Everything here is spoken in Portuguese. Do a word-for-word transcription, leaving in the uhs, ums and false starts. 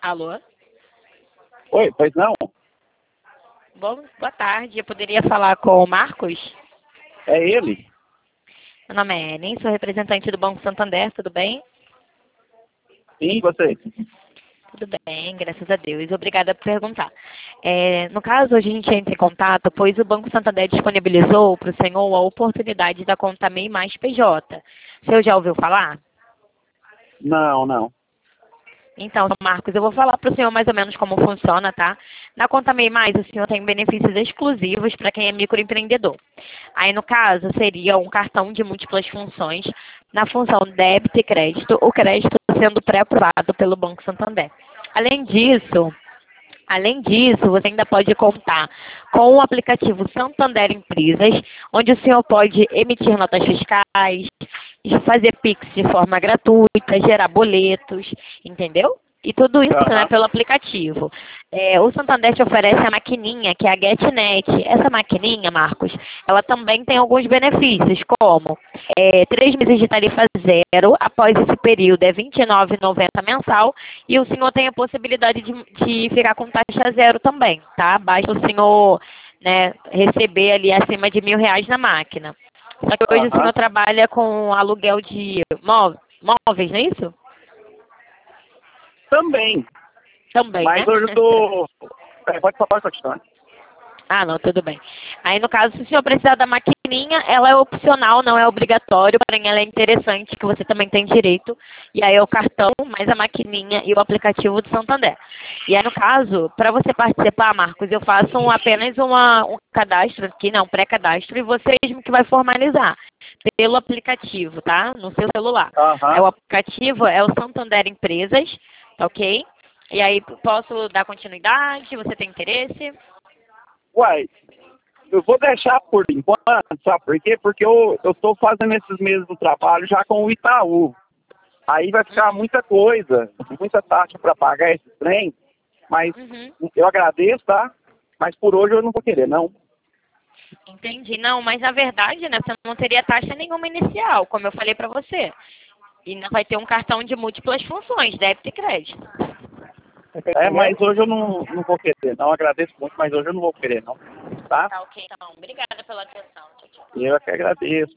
Alô? Oi, pois não? Bom, boa tarde. Eu poderia falar com o Marcos? É ele? Meu nome é Ellen, sou representante do Banco Santander, tudo bem? Sim, você? Tudo bem, graças a Deus. Obrigada por perguntar. É, no caso, hoje a gente entra em contato, pois o Banco Santander disponibilizou para o senhor a oportunidade da conta MEI mais P J. O senhor já ouviu falar? Não, não. Então, Marcos, eu vou falar para o senhor mais ou menos como funciona, tá? Na conta MEI Mais, o senhor tem benefícios exclusivos para quem é microempreendedor. Aí, no caso, seria um cartão de múltiplas funções na função débito e crédito, o crédito sendo pré-aprovado pelo Banco Santander. Além disso, Além disso, você ainda pode contar com o aplicativo Santander Empresas, onde o senhor pode emitir notas fiscais, fazer Pix de forma gratuita, gerar boletos, entendeu? E tudo isso, né, Aham. pelo aplicativo. É, o Santander te oferece a maquininha, que é a GetNet. Essa maquininha, Marcos, ela também tem alguns benefícios, como é, três meses de tarifa zero, após esse período é vinte e nove reais e noventa centavos mensal, e o senhor tem a possibilidade de, de ficar com taxa zero também, tá? Basta o senhor, né, receber ali acima de mil reais na máquina. Só que hoje o Aham. senhor trabalha com aluguel de mó- móveis, não é isso? Também. Também, Mas né? hoje eu tô... É, pode só pode continuar. Ah, não, tudo bem. Aí, no caso, se o senhor precisar da maquininha, ela é opcional, não é obrigatório, porém ela é interessante, que você também tem direito. E aí é o cartão, mais a maquininha e o aplicativo do Santander. E aí, no caso, para você participar, Marcos, eu faço um- apenas uma, um cadastro aqui, não, um pré-cadastro, e você mesmo que vai formalizar pelo aplicativo, tá? No seu celular. Aí Aham. o aplicativo é o Santander Empresas, tá ok? E aí, posso dar continuidade? Você tem interesse? Uai, eu vou deixar por enquanto, sabe por quê? Porque eu, eu tô fazendo esses meses do trabalho já com o Itaú. Aí vai ficar muita coisa, muita taxa para pagar esse trem, mas Uhum. eu agradeço, tá? Mas por hoje eu não vou querer, não. Entendi. Não, mas na verdade, né, você não teria taxa nenhuma inicial, como eu falei pra você. E não vai ter um cartão de múltiplas funções, débito e crédito. É, mas hoje eu não, não vou querer, não. Agradeço muito, mas hoje eu não vou querer, não. Tá? Tá ok, então. Obrigada pela atenção. Tchau, tchau. Eu é que agradeço.